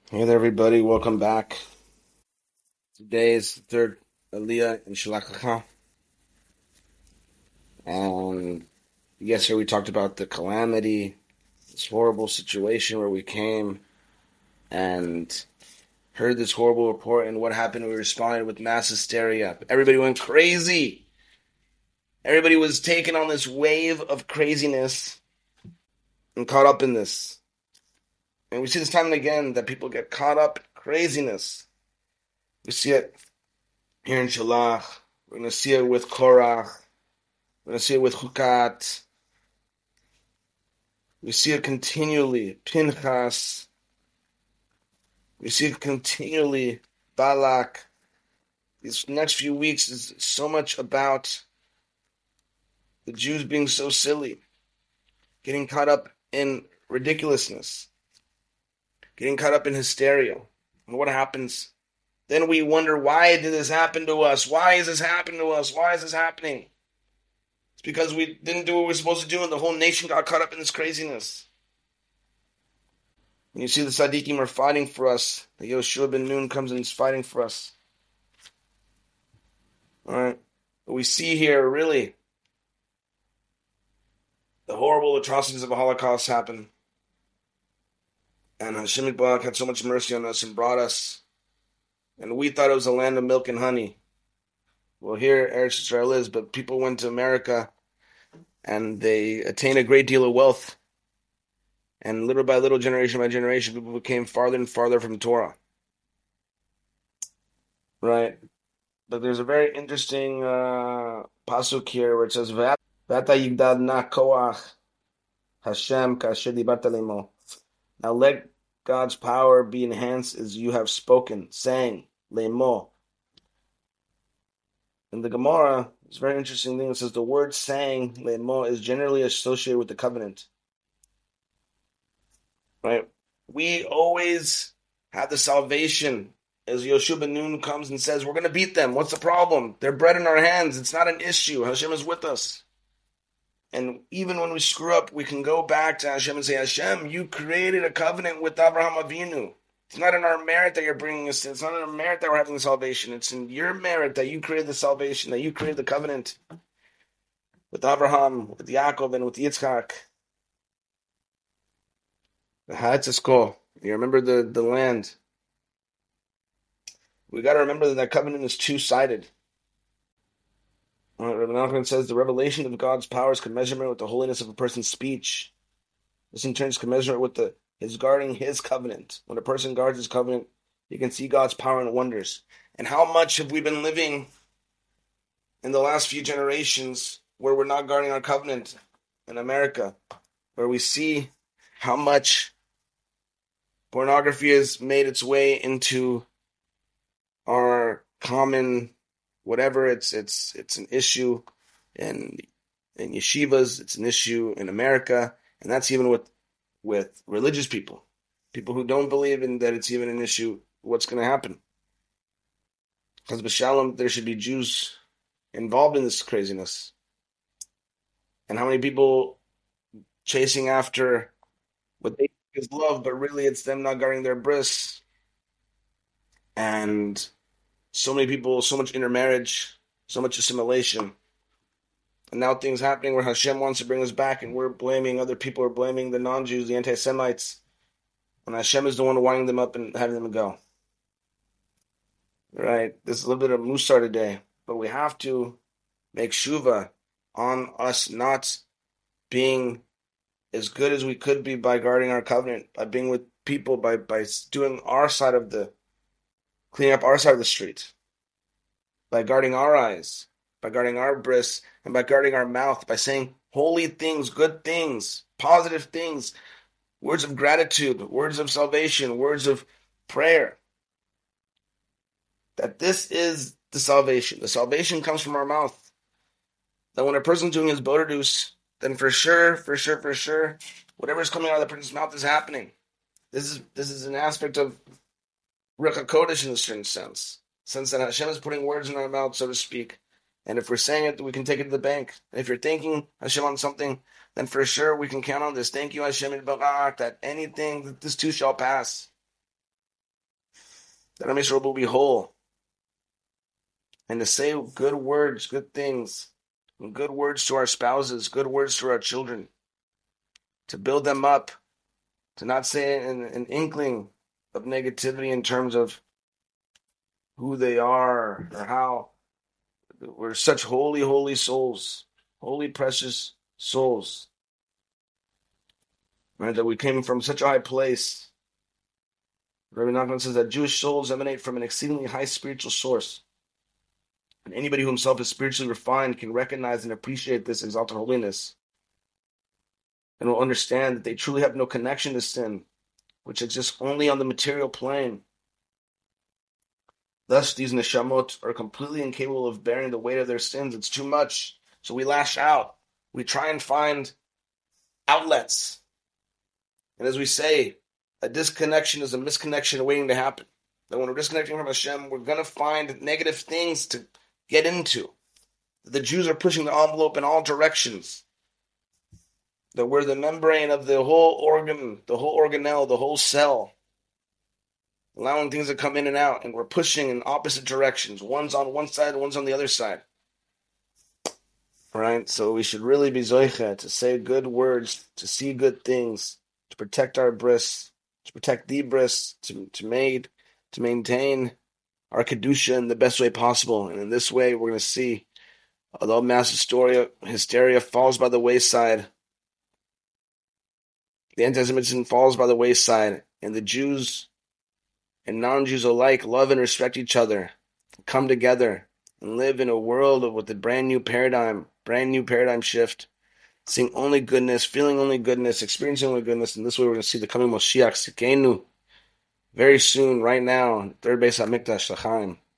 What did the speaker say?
Hey there, everybody. Welcome back. Today is the third Aliyah in Shalach Lecha. And yesterday we talked about the calamity, this horrible situation where we came and heard this horrible report, and what happened. We responded with mass hysteria. Everybody went crazy. Everybody was taken on this wave of craziness and caught up in this. And we see this time and again that people get caught up in craziness. We see it here in Shalach. We're going to see it with Korach. We're going to see it with Chukat. We see it continually. Pinchas. We see it continually. Balak. These next few weeks is so much about the Jews being so silly, getting caught up in ridiculousness, getting caught up in hysteria. And what happens? Then we wonder, why did this happen to us? Why is this happening to us? Why is this happening? It's because we didn't do what we were supposed to do, and the whole nation got caught up in this craziness. And you see the Tzaddikim are fighting for us. The Yoshua ben Nun comes and is fighting for us. All right. But we see here, really, the horrible atrocities of the Holocaust happen. And Hashem Yitbarach had so much mercy on us and brought us. And we thought it was a land of milk and honey. Well, here Eretz Yisrael is, but people went to America and they attained a great deal of wealth. And little by little, generation by generation, people became farther and farther from Torah. Right? But there's a very interesting pasuk here where it says, "V'ata yigdal na koach Hashem kasher dibarta lemo." Now let God's power be enhanced as you have spoken, saying, lemo. In the Gemara, it's a very interesting thing. It says the word saying, lemo, is generally associated with the covenant. Right? We always have the salvation. As Yoshua ben Nun comes and says, we're going to beat them. What's the problem? They're bread in our hands. It's not an issue. Hashem is with us. And even when we screw up, we can go back to Hashem and say, Hashem, you created a covenant with Abraham Avinu. It's not in our merit that you're bringing us to. It's not in our merit that we're having the salvation. It's in your merit that you created the salvation, that you created the covenant with Abraham, with Yaakov, and with Yitzchak. The Ha'etzes. You remember the land. We got to remember that covenant is two-sided. Rabbi Nachman says the revelation of God's power is commensurate with the holiness of a person's speech. This in turn is commensurate with his guarding his covenant. When a person guards his covenant, you can see God's power and wonders. And how much have we been living in the last few generations where we're not guarding our covenant in America, where we see how much pornography has made its way into our common whatever. It's an issue in yeshivas. It's an issue in America, and that's even with religious people who don't believe in that it's even an issue. What's going to happen? Because b'shalom, there should be Jews involved in this craziness. And how many people chasing after what they think is love, but really it's them not guarding their bris. And so many people, so much intermarriage, so much assimilation. And now things happening where Hashem wants to bring us back, and we're blaming other people, are blaming the non-Jews, the anti-Semites. And Hashem is the one winding them up and having them go. Right? There's a little bit of musar today, but we have to make shuva on us not being as good as we could be by guarding our covenant, by being with people, by doing our side of cleaning up our side of the street, by guarding our eyes, by guarding our bris, and by guarding our mouth, by saying holy things, good things, positive things, words of gratitude, words of salvation, words of prayer. That this is the salvation. The salvation comes from our mouth. That when a person's doing his bodadus, then for sure, whatever's coming out of the person's mouth is happening. This is an aspect of Ruach HaKodesh in a certain sense that Hashem is putting words in our mouth, so to speak. And if we're saying it, we can take it to the bank. And if you're thanking Hashem on something, then for sure we can count on this. Thank you, Hashem Yitbarach, that anything that this too shall pass. that Am Yisrael will be whole, and to say good words, good things, and good words to our spouses, good words to our children, to build them up, to not say an inkling of negativity in terms of who they are or how. We're such holy, holy souls, holy, precious souls, right? That we came from such a high place. Rabbi Nachman says that Jewish souls emanate from an exceedingly high spiritual source. And anybody who himself is spiritually refined can recognize and appreciate this exalted holiness, and will understand that they truly have no connection to sin, which exists only on the material plane. Thus, these neshamot are completely incapable of bearing the weight of their sins. It's too much. So we lash out. We try and find outlets. And as we say, a disconnection is a misconnection waiting to happen. That when we're disconnecting from Hashem, we're going to find negative things to get into. The Jews are pushing the envelope in all directions. That we're the membrane of the whole organ, the whole organelle, the whole cell, allowing things to come in and out, and we're pushing in opposite directions. One's on one side, one's on the other side. Right? So we should really be zoicha to say good words, to see good things, to protect our bris, to protect the bris, to maintain our kedusha in the best way possible. And in this way, we're going to see, although mass hysteria falls by the wayside, the anti-Semitism falls by the wayside, and the Jews and non-Jews alike love and respect each other, come together, and live in a world with a brand new paradigm shift, seeing only goodness, feeling only goodness, experiencing only goodness. And this way we're going to see the coming Moshiach, Sikenu, very soon, right now, third Beis HaMikdash, L'chaim.